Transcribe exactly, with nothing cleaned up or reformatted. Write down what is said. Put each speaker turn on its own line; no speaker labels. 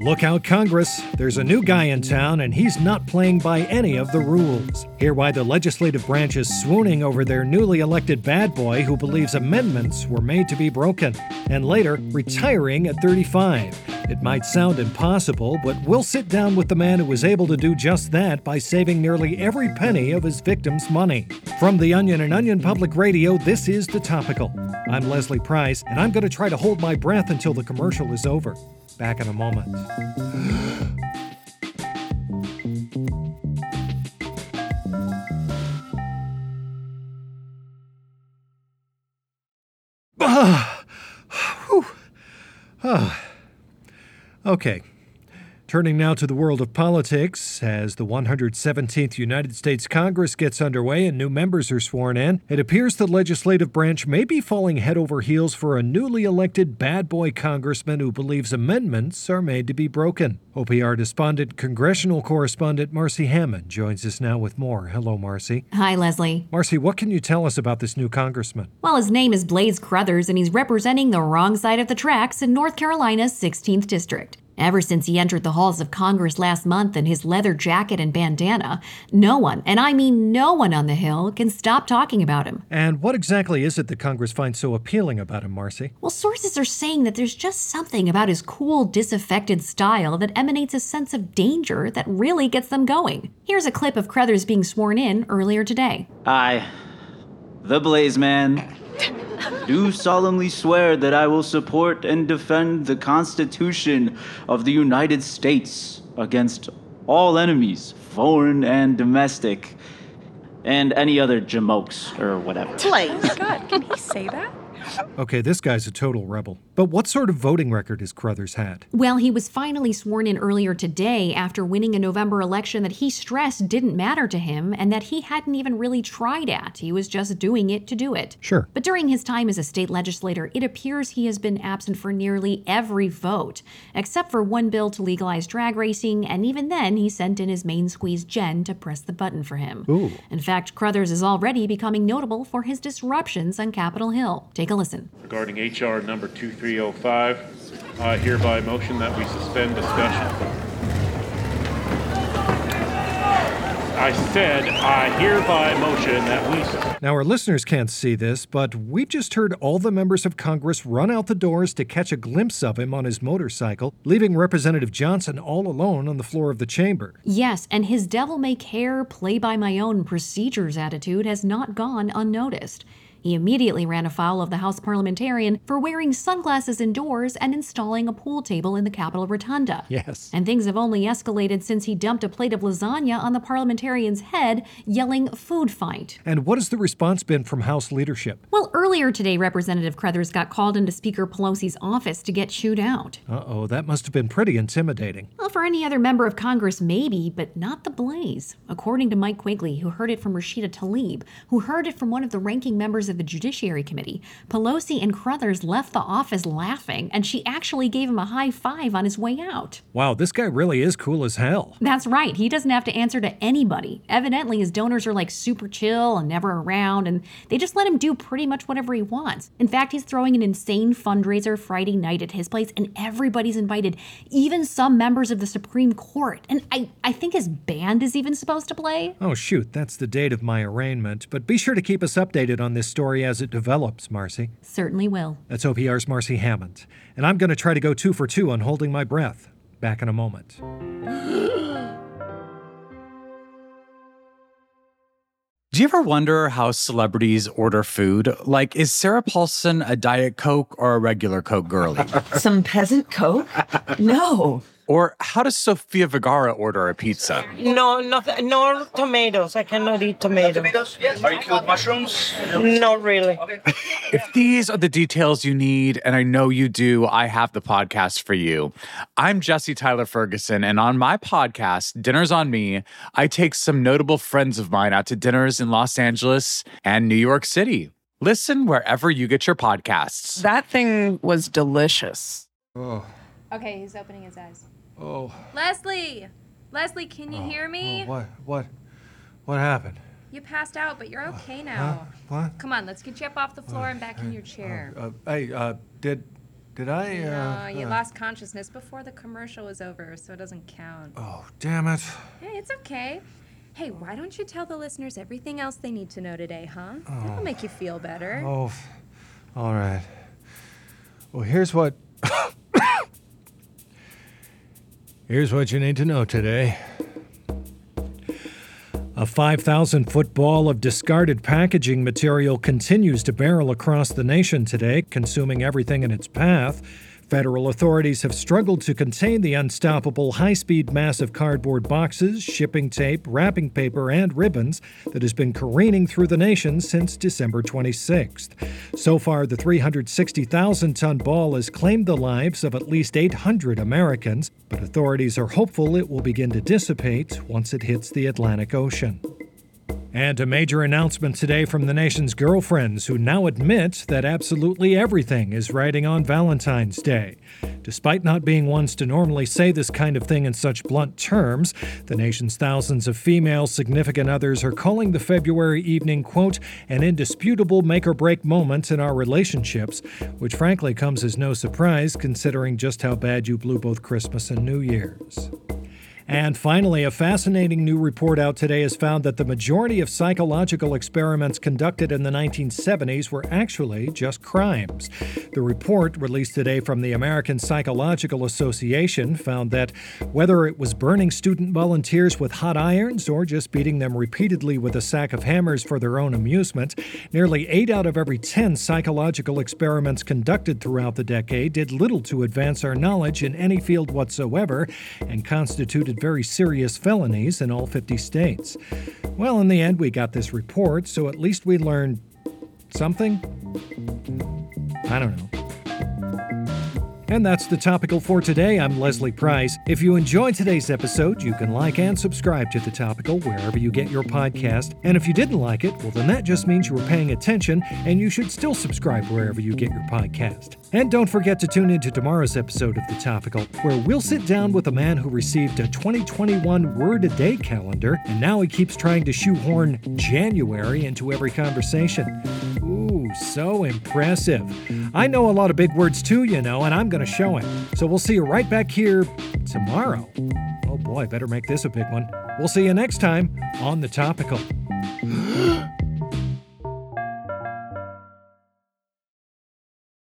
Look out, Congress. There's a new guy in town, and he's not playing by any of the rules. Hear why the legislative branch is swooning over their newly elected bad boy who believes amendments were made to be broken, and later, retiring at thirty-five. It might sound impossible, but we'll sit down with the man who was able to do just that by saving nearly every penny of his victims' money. From The Onion and Onion Public Radio, this is The Topical. I'm Leslie Price, and I'm going to try to hold my breath until the commercial is over. Back in a moment. Ah, whew. Ah. Okay. Turning now to the world of politics, as the one hundred seventeenth United States Congress gets underway and new members are sworn in, it appears the legislative branch may be falling head over heels for a newly elected bad boy congressman who believes amendments are made to be broken. O P R despondent congressional correspondent Marcy Hammond joins us now with more. Hello, Marcy.
Hi, Leslie.
Marcy, what can you tell us about this new congressman?
Well, his name is Blaze Crothers, and he's representing the wrong side of the tracks in North Carolina's sixteenth District. Ever since he entered the halls of Congress last month in his leather jacket and bandana, no one, and I mean no one on the Hill, can stop talking about him.
And what exactly is it that Congress finds so appealing about him, Marcy?
Well, sources are saying that there's just something about his cool, disaffected style that emanates a sense of danger that really gets them going. Here's a clip of Crothers being sworn in earlier today.
I, the Blaze Man, do solemnly swear that I will support and defend the Constitution of the United States against all enemies, foreign and domestic, and any other jamokes or whatever.
Blaze. Oh my God, can he say that?
Okay, this guy's a total rebel. But what sort of voting record has Crothers had?
Well, he was finally sworn in earlier today after winning a November election that he stressed didn't matter to him and that he hadn't even really tried at. He was just doing it to do it.
Sure.
But during his time as a state legislator, it appears he has been absent for nearly every vote, except for one bill to legalize drag racing, and even then he sent in his main squeeze Jen to press the button for him.
Ooh.
In fact, Crothers is already becoming notable for his disruptions on Capitol Hill. Take a listen.
Regarding H R number two three oh five, I hereby motion that we suspend discussion. I said I hereby motion that we suspend.
Now, our listeners can't see this, but we just heard all the members of Congress run out the doors to catch a glimpse of him on his motorcycle, leaving Representative Johnson all alone on the floor of the chamber.
Yes, and his devil-may-care, play-by-my-own procedures attitude has not gone unnoticed. He immediately ran afoul of the House parliamentarian for wearing sunglasses indoors and installing a pool table in the Capitol Rotunda.
Yes.
And things have only escalated since he dumped a plate of lasagna on the parliamentarian's head, yelling, "Food fight."
And what has the response been from House leadership?
Well, earlier today, Representative Crothers got called into Speaker Pelosi's office to get chewed out.
Uh-oh, that must have been pretty intimidating.
Well, for any other member of Congress, maybe, but not the Blaze. According to Mike Quigley, who heard it from Rashida Tlaib, who heard it from one of the ranking members of the Judiciary Committee, Pelosi and Crothers left the office laughing, and she actually gave him a high five on his way out.
Wow, this guy really is cool as hell.
That's right. He doesn't have to answer to anybody. Evidently, his donors are like super chill and never around, and they just let him do pretty much whatever he wants. In fact, he's throwing an insane fundraiser Friday night at his place, and everybody's invited, even some members of the Supreme Court. And I, I think his band is even supposed to play.
Oh, shoot, that's the date of my arraignment. But be sure to keep us updated on this story as it develops, Marcy.
Certainly will.
That's O P R's Marcy Hammond. And I'm going to try to go two for two on holding my breath. Back in a moment.
Do you ever wonder how celebrities order food? Like, is Sarah Paulson a Diet Coke or a regular Coke girlie?
Some peasant Coke? No.
Or how does Sofia Vergara order a pizza?
No, no, no tomatoes. I cannot eat tomatoes.
Tomatoes? Yes. Are you cool with mushrooms?
Not really.
If these are the details you need, and I know you do, I have the podcast for you. I'm Jesse Tyler Ferguson, and on my podcast, Dinners on Me, I take some notable friends of mine out to dinners in Los Angeles and New York City. Listen wherever you get your podcasts.
That thing was delicious.
Oh.
Okay, he's opening his eyes.
Oh.
Leslie! Leslie, can you
oh,
hear me?
Oh, what? What? What happened?
You passed out, but you're okay now.
Huh? What?
Come on, let's get you up off the floor and back in your chair.
Uh, uh, hey, uh, did Did I, uh...
No, you
uh,
lost consciousness before the commercial was over, so it doesn't count.
Oh, damn it.
Hey, it's okay. Hey, why don't you tell the listeners everything else they need to know today, huh? That'll make you feel better.
Oh, all right. Well, here's what... here's what you need to know today. A five thousand foot ball of discarded packaging material continues to barrel across the nation today, consuming everything in its path. Federal authorities have struggled to contain the unstoppable high-speed mass of cardboard boxes, shipping tape, wrapping paper, and ribbons that has been careening through the nation since December twenty-sixth. So far, the three hundred sixty thousand ton ball has claimed the lives of at least eight hundred Americans, but authorities are hopeful it will begin to dissipate once it hits the Atlantic Ocean. And a major announcement today from the nation's girlfriends who now admit that absolutely everything is riding on Valentine's Day. Despite not being ones to normally say this kind of thing in such blunt terms, the nation's thousands of female significant others are calling the February evening, quote, an indisputable make-or-break moment in our relationships, which frankly comes as no surprise considering just how bad you blew both Christmas and New Year's. And finally, a fascinating new report out today has found that the majority of psychological experiments conducted in the nineteen seventies were actually just crimes. The report, released today from the American Psychological Association, found that whether it was burning student volunteers with hot irons or just beating them repeatedly with a sack of hammers for their own amusement, nearly eight out of every ten psychological experiments conducted throughout the decade did little to advance our knowledge in any field whatsoever and constituted very serious felonies in all fifty states. Well, in the end, we got this report, so at least we learned something? I don't know. And that's the Topical for today. I'm Leslie Price. If you enjoyed today's episode, you can like and subscribe to The Topical wherever you get your podcast. And if you didn't like it, well, then that just means you were paying attention, and you should still subscribe wherever you get your podcast. And don't forget to tune in to tomorrow's episode of The Topical, where we'll sit down with a man who received a twenty twenty-one word-a-day calendar, and now he keeps trying to shoehorn January into every conversation. Ooh, so impressive. I know a lot of big words too, you know, and I'm going to show him. So we'll see you right back here tomorrow. Oh boy, better make this a big one. We'll see you next time on The Topical.